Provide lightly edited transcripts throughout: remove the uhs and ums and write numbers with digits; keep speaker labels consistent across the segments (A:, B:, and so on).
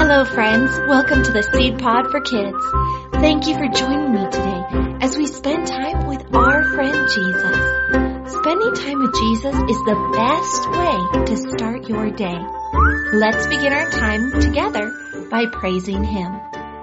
A: Hello friends, welcome to the Seed Pod for Kids. Thank you for joining me today as we spend time with our friend Jesus. Spending time with Jesus is the best way to start your day. Let's begin our time together by praising Him.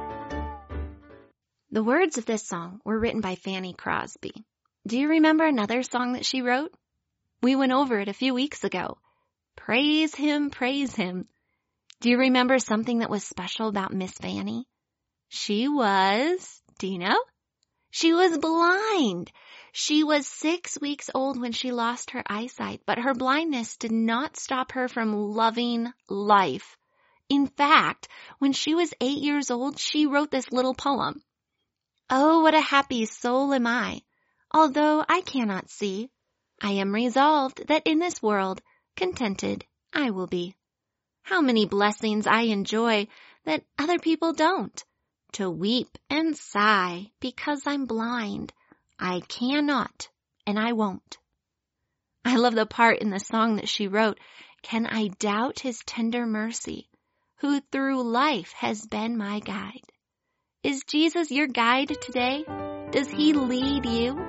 B: The words of this song were written by Fanny Crosby. Do you remember another song that she wrote? We went over it a few weeks ago. Praise Him, praise Him. Do you remember something that was special about Miss Fanny? She was, do you know? She was blind. She was 6 weeks old when she lost her eyesight, but her blindness did not stop her from loving life. In fact, when she was 8 years old, she wrote this little poem. Oh, what a happy soul am I, although I cannot see. I am resolved that in this world contented I will be. How many blessings I enjoy that other people don't. To weep and sigh because I'm blind. I cannot and I won't. I love the part in the song that she wrote. Can I doubt His tender mercy, who through life has been my guide? Is Jesus your guide today? Does He lead you?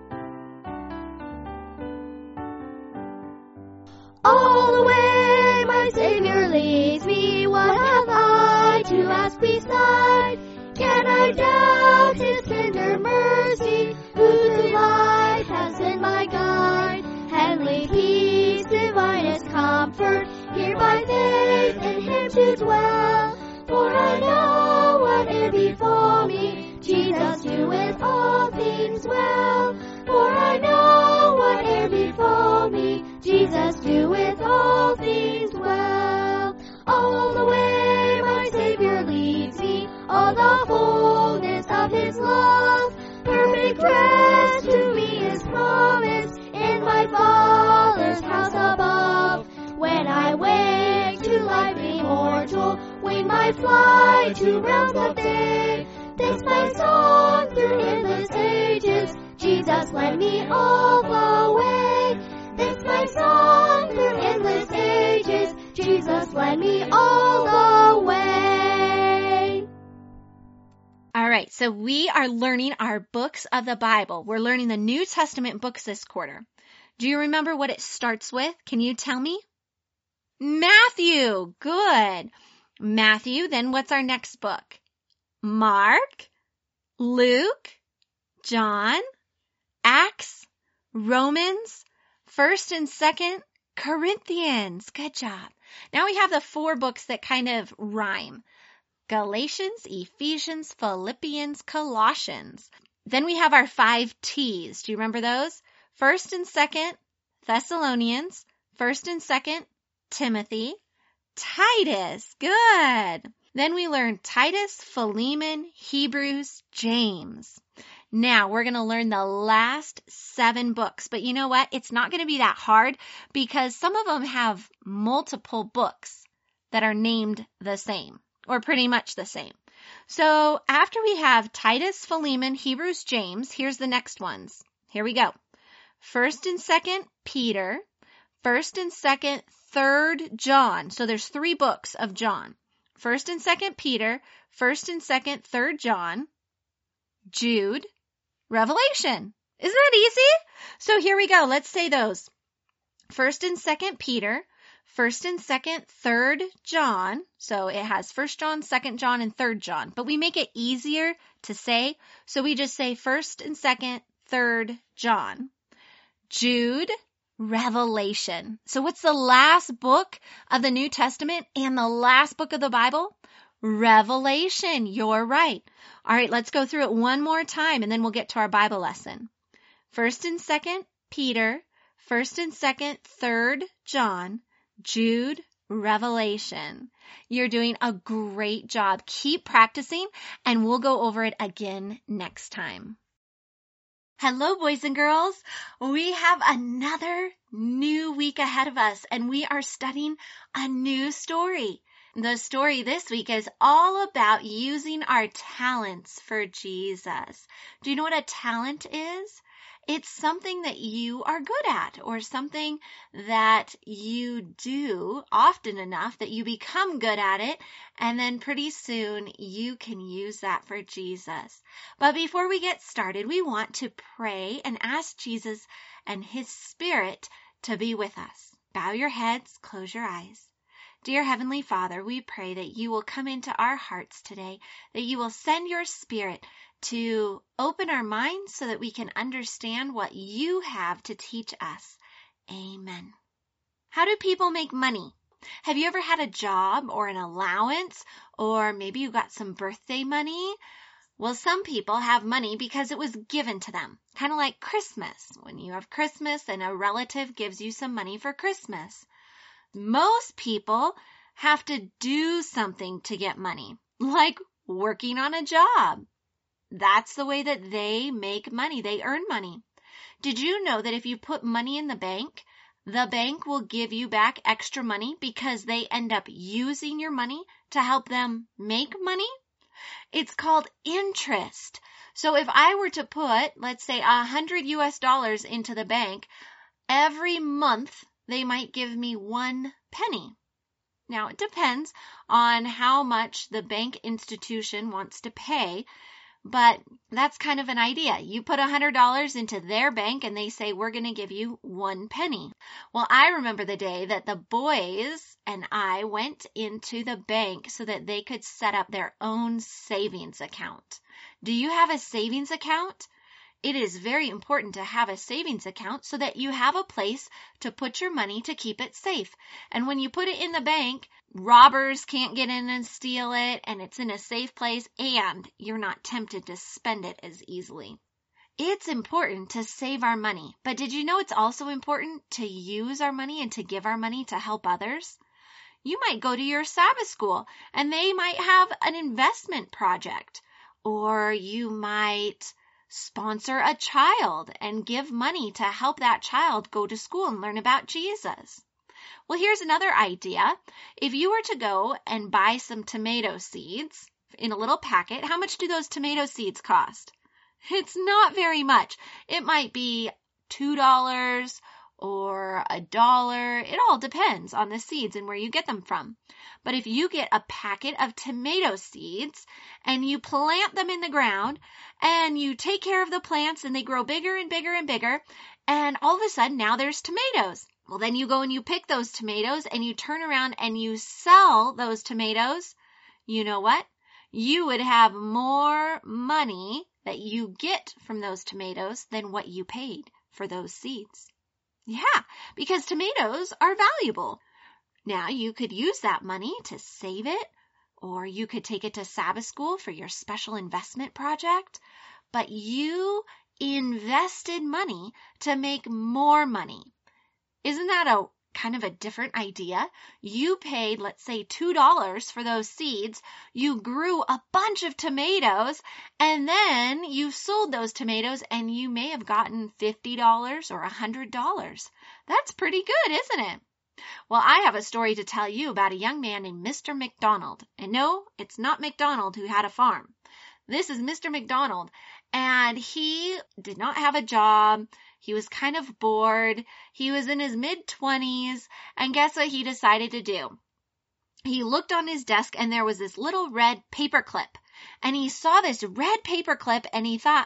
C: All the way my Savior leads me, what have I to ask beside? Can I doubt His tender mercy, who through life has been my guide? Heavenly peace, divinest comfort, here by faith in Him to dwell. For I know whate'er befall me, Jesus doeth all things well. For I know whate'er befall me, Jesus doeth all things well. All the way my Savior leads me, all the fullness of His love. Perfect rest to me is promised in my Father's house above. When I wake to life immortal, wing my flight to realms of day. This my song through endless ages, Jesus led me all the way. This my song through endless ages, Jesus led me all the way.
B: All right, so we are learning our books of the Bible. We're learning the New Testament books this quarter. Do you remember what it starts with? Can you tell me? Matthew. Good. Matthew, then what's our next book? Mark, Luke, John, Acts, Romans, 1st and 2nd Corinthians. Good job. Now we have the 4 books that kind of rhyme. Galatians, Ephesians, Philippians, Colossians. Then we have our 5 T's. Do you remember those? 1st and 2nd Thessalonians, 1st and 2nd Timothy, Titus. Good. Then we learn Titus, Philemon, Hebrews, James. Now we're going to learn the last 7 books, but you know what? It's not going to be that hard because some of them have multiple books that are named the same or pretty much the same. So after we have Titus, Philemon, Hebrews, James, here's the next ones. Here we go. 1st and 2nd Peter, 1st and 2nd, 3rd John. So there's 3 books of John. 1st and 2nd Peter, 1st and 2nd, 3rd John, Jude, Revelation. Isn't that easy? So here we go. Let's say those. 1st and 2nd Peter, 1st and 2nd, 3rd John. So it has 1st John, 2nd John, and 3rd John. But we make it easier to say. So we just say 1st and 2nd, 3rd John. Jude, Revelation. So what's the last book of the New Testament and the last book of the Bible? Revelation. You're right. All right, let's go through it one more time and then we'll get to our Bible lesson. 1st and 2nd Peter, 1st and 2nd, 3rd John, Jude, Revelation. You're doing a great job. Keep practicing and we'll go over it again next time. Hello, boys and girls. We have another new week ahead of us, and we are studying a new story. The story this week is all about using our talents for Jesus. Do you know what a talent is? It's something that you are good at or something that you do often enough that you become good at it, and then pretty soon you can use that for Jesus. But before we get started, we want to pray and ask Jesus and His Spirit to be with us. Bow your heads, close your eyes. Dear Heavenly Father, we pray that you will come into our hearts today, that you will send your Spirit to open our minds so that we can understand what you have to teach us. Amen. How do people make money? Have you ever had a job or an allowance, or maybe you got some birthday money? Well, some people have money because it was given to them, kind of like Christmas. When you have Christmas and a relative gives you some money for Christmas. Most people have to do something to get money, like working on a job. That's the way that they make money. They earn money. Did you know that if you put money in the bank will give you back extra money because they end up using your money to help them make money? It's called interest. So if I were to put, let's say, $100 into the bank, every month they might give me 1 penny. Now, it depends on how much the bank institution wants to pay, but that's kind of an idea. You put $100 into their bank and they say, we're going to give you 1 penny. Well, I remember the day that the boys and I went into the bank so that they could set up their own savings account. Do you have a savings account? It is very important to have a savings account so that you have a place to put your money to keep it safe. And when you put it in the bank, robbers can't get in and steal it, and it's in a safe place, and you're not tempted to spend it as easily. It's important to save our money, but did you know it's also important to use our money and to give our money to help others? You might go to your Sabbath school, and they might have an investment project, or you might sponsor a child and give money to help that child go to school and learn about Jesus. Well, here's another idea. If you were to go and buy some tomato seeds in a little packet, how much do those tomato seeds cost? It's not very much. It might be $2 or $1. It all depends on the seeds and where you get them from. But if you get a packet of tomato seeds and you plant them in the ground and you take care of the plants and they grow bigger and bigger and bigger, and all of a sudden now there's tomatoes. Well, then you go and you pick those tomatoes and you turn around and you sell those tomatoes. You know what? You would have more money that you get from those tomatoes than what you paid for those seeds. Yeah, because tomatoes are valuable. Now, you could use that money to save it, or you could take it to Sabbath school for your special investment project, but you invested money to make more money. Isn't that a kind of a different idea? You paid, let's say, $2 for those seeds. You grew a bunch of tomatoes, and then you sold those tomatoes, and you may have gotten $50 or $100. That's pretty good, isn't it? Well, I have a story to tell you about a young man named Mr. McDonald. And no, it's not McDonald who had a farm. This is Mr. McDonald, and he did not have a job. He was kind of bored. He was in his mid-20s, and guess what he decided to do? He looked on his desk, and there was this little red paperclip. And he saw this red paperclip, and he thought,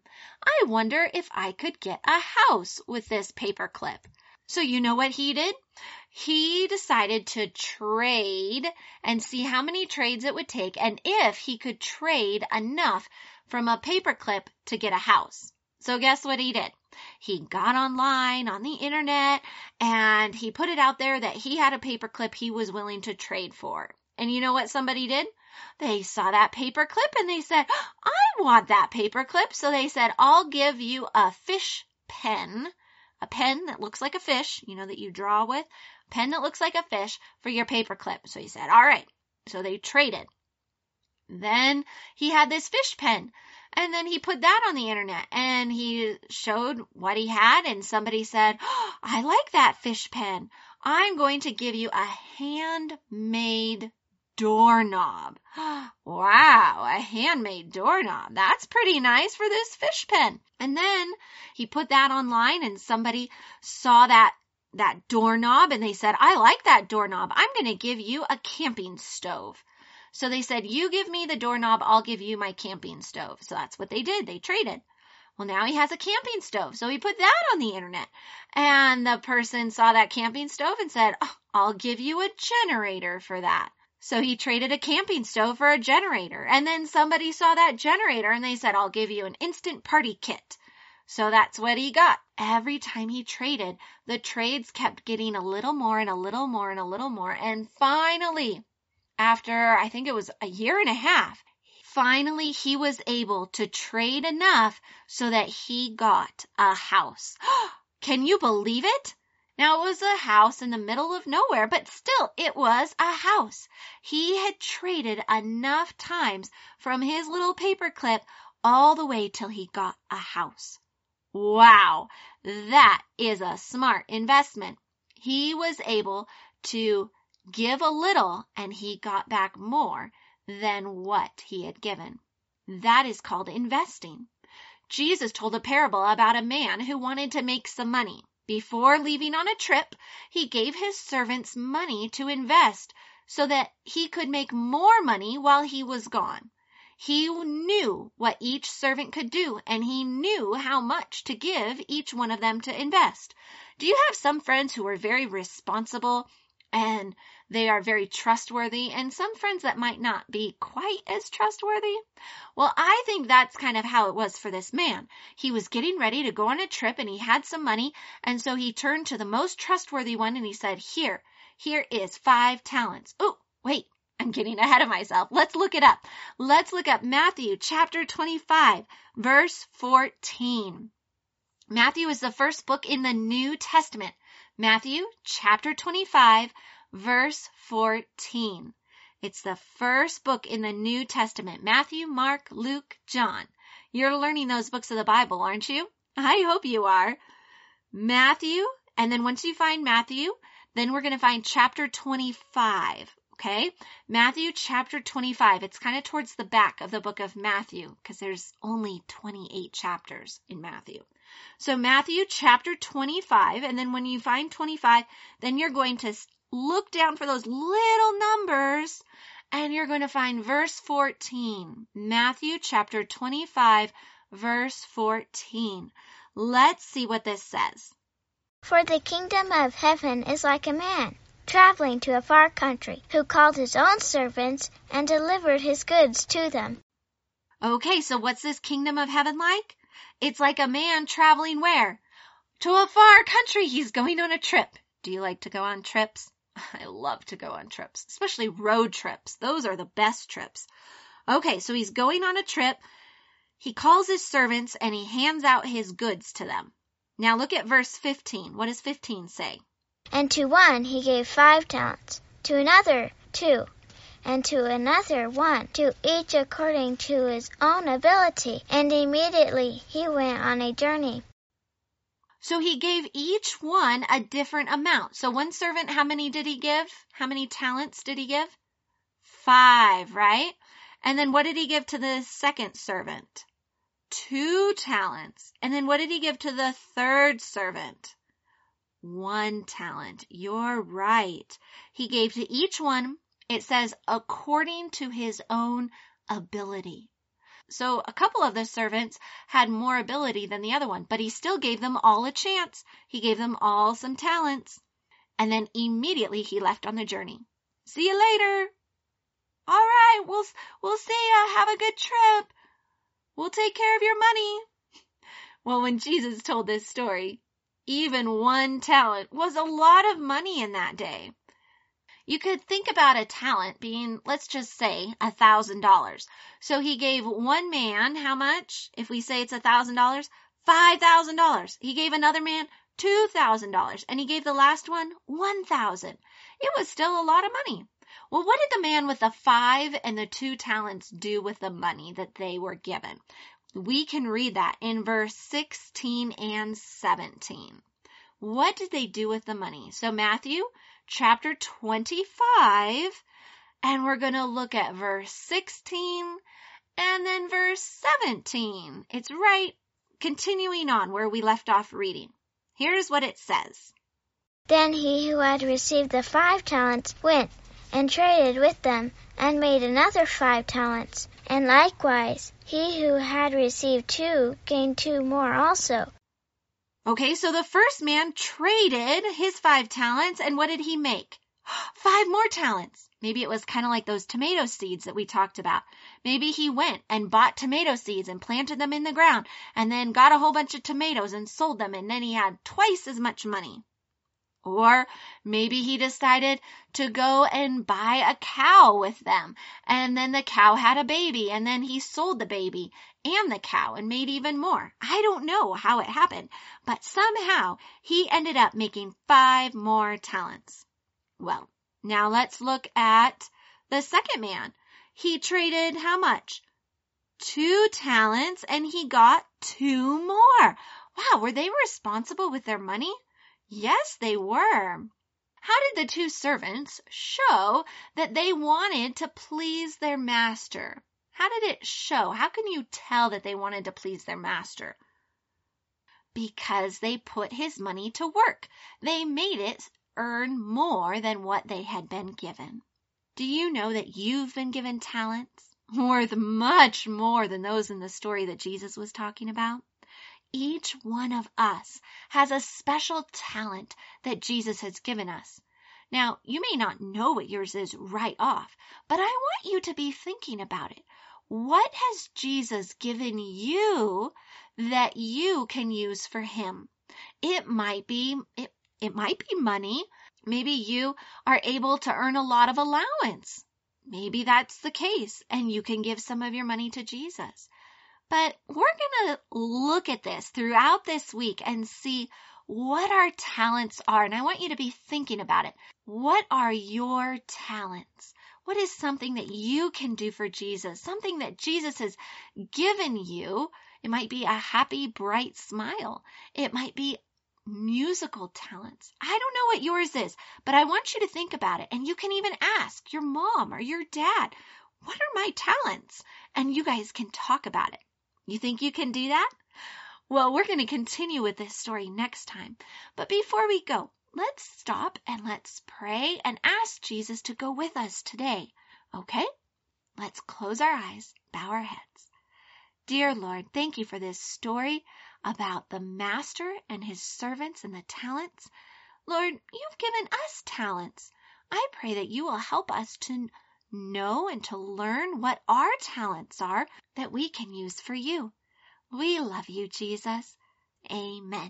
B: I wonder if I could get a house with this paperclip. So you know what he did? He decided to trade and see how many trades it would take, and if he could trade enough from a paperclip to get a house. So guess what he did? He got online on the internet and he put it out there that he had a paperclip he was willing to trade for. And you know what somebody did? They saw that paperclip and they said, I want that paperclip. So they said, I'll give you a fish pen, a pen that looks like a fish, that you draw with, a pen that looks like a fish for your paperclip. So he said, all right. So they traded. Then he had this fish pen. And then he put that on the internet and he showed what he had, and somebody said, I like that fish pen. I'm going to give you a handmade doorknob. Wow, a handmade doorknob. That's pretty nice for this fish pen. And then he put that online and somebody saw that doorknob and they said, I like that doorknob. I'm going to give you a camping stove. So they said, you give me the doorknob, I'll give you my camping stove. So that's what they did. They traded. Well, now he has a camping stove. So he put that on the internet. And the person saw that camping stove and said, oh, I'll give you a generator for that. So he traded a camping stove for a generator. And then somebody saw that generator and they said, I'll give you an instant party kit. So that's what he got. Every time he traded, the trades kept getting a little more and a little more and a little more. And finally, after I think it was a year and a half, finally he was able to trade enough so that he got a house. Can you believe it? Now, it was a house in the middle of nowhere, but still, it was a house. He had traded enough times from his little paperclip all the way till he got a house. Wow, that is a smart investment. He was able to give a little and he got back more than what he had given. That is called investing. Jesus told a parable about a man who wanted to make some money. Before leaving on a trip, he gave his servants money to invest so that he could make more money while he was gone. He knew what each servant could do, and he knew how much to give each one of them to invest. Do you have some friends who are very responsible and they are very trustworthy, and some friends that might not be quite as trustworthy? Well, I think that's kind of how it was for this man. He was getting ready to go on a trip and he had some money, and so he turned to the most trustworthy one and he said, here is 5 talents. Oh, wait, I'm getting ahead of myself. Let's look it up. Let's look up Matthew chapter 25, verse 14. Matthew is the first book in the New Testament. Matthew chapter 25, verse 14. It's the first book in the New Testament. Matthew, Mark, Luke, John. You're learning those books of the Bible, aren't you? I hope you are. Matthew, and then once you find Matthew, then we're going to find chapter 25. Okay? Matthew chapter 25. It's kind of towards the back of the book of Matthew because there's only 28 chapters in Matthew. So Matthew chapter 25, and then when you find 25, then you're going to look down for those little numbers and you're going to find verse 14. Matthew chapter 25, verse 14. Let's see what this says.
C: For the kingdom of heaven is like a man traveling to a far country, who called his own servants and delivered his goods to them.
B: Okay, so what's this kingdom of heaven like? It's like a man traveling where? To a far country. He's going on a trip. Do you like to go on trips? I love to go on trips, especially road trips. Those are the best trips. Okay, so he's going on a trip. He calls his servants and he hands out his goods to them. Now look at verse 15. What does 15 say?
C: And to one he gave 5 talents, to another 2, and to another 1, to each according to his own ability. And immediately he went on a journey.
B: So he gave each one a different amount. So one servant, how many did he give? How many talents did he give? 5, right? And then what did he give to the second servant? 2 talents. And then what did he give to the third servant? 1 talent. You're right. He gave to each one, it says, according to his own ability. So a couple of the servants had more ability than the other one, but he still gave them all a chance. He gave them all some talents. And then immediately he left on the journey. See you later. All right, we'll see ya. Have a good trip. We'll take care of your money. Well, when Jesus told this story, even 1 talent was a lot of money in that day. You could think about a talent being, let's just say, $1,000. So he gave one man, how much? If we say it's $1,000, $5,000. He gave another man $2,000. And he gave the last one $1,000. It was still a lot of money. Well, what did the man with the 5 and the 2 talents do with the money that they were given? We can read that in verse 16 and 17. What did they do with the money? So Matthew chapter 25, and we're going to look at verse 16 and then verse 17. It's right continuing on where we left off reading. Here's what it says.
C: Then he who had received the 5 talents went and traded with them and made another 5 talents. And likewise, he who had received 2 gained 2 more also.
B: Okay, so the first man traded his 5 talents, and what did he make? 5 more talents. Maybe it was kind of like those tomato seeds that we talked about. Maybe he went and bought tomato seeds and planted them in the ground and then got a whole bunch of tomatoes and sold them, and then he had twice as much money. Or maybe he decided to go and buy a cow with them, and then the cow had a baby, and then he sold the baby and the cow and made even more. I don't know how it happened, but somehow he ended up making 5 more talents. Well, now let's look at the second man. He traded how much? 2 talents, and he got 2 more. Wow, were they responsible with their money? Yes, they were. How did the 2 servants show that they wanted to please their master? How did it show? How can you tell that they wanted to please their master? Because they put his money to work. They made it earn more than what they had been given. Do you know that you've been given talents worth much more than those in the story that Jesus was talking about? Each one of us has a special talent that Jesus has given us. Now, you may not know what yours is right off, but I want you to be thinking about it. What has Jesus given you that you can use for him? It might be money. Maybe you are able to earn a lot of allowance. Maybe that's the case, and you can give some of your money to Jesus. But we're going to look at this throughout this week and see what our talents are. And I want you to be thinking about it. What are your talents? What is something that you can do for Jesus? Something that Jesus has given you. It might be a happy, bright smile. It might be musical talents. I don't know what yours is, but I want you to think about it. And you can even ask your mom or your dad, what are my talents? And you guys can talk about it. You think you can do that? Well, we're going to continue with this story next time. But before we go, let's stop and let's pray and ask Jesus to go with us today. Okay? Let's close our eyes, bow our heads. Dear Lord, thank you for this story about the master and his servants and the talents. Lord, you've given us talents. I pray that you will help us to know and to learn what our talents are that we can use for you. We love you, Jesus. Amen.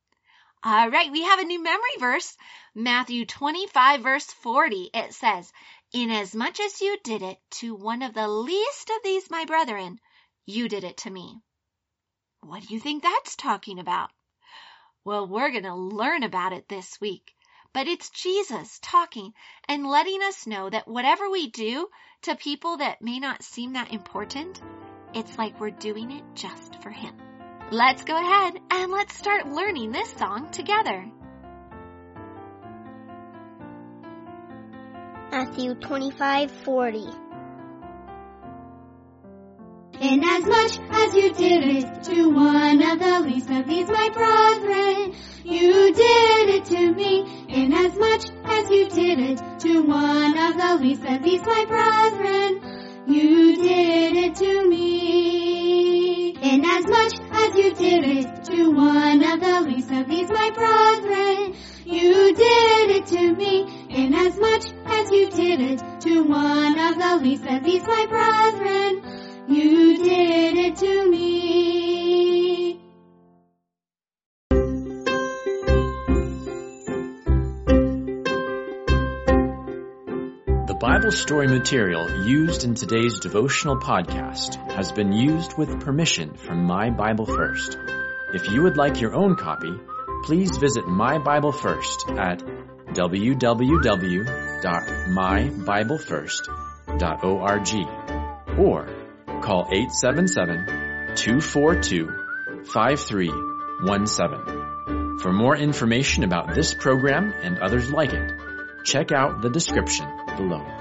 B: All right, we have a new memory verse, Matthew 25, verse 40. It says, "Inasmuch as you did it to one of the least of these, my brethren, you did it to me." What do you think that's talking about? Well, we're going to learn about it this week. But it's Jesus talking and letting us know that whatever we do to people that may not seem that important, it's like we're doing it just for him. Let's go ahead and let's start learning this song together.
C: Matthew 25:40.
D: Inasmuch as you did it to one of the least of these, my brethren, you did it to me. Inasmuch as you did it to one of the least of these, my brethren, you did it to me. Inasmuch as you did it to one of the least of these, my brethren, you did it to me. Inasmuch as you did it to one of the least of these, my brethren, you did it to me.
E: The Bible story material used in today's devotional podcast has been used with permission from My Bible First. If you would like your own copy, please visit My Bible First at www.mybiblefirst.org or call 877-242-5317. For more information about this program and others like it, check out the description below.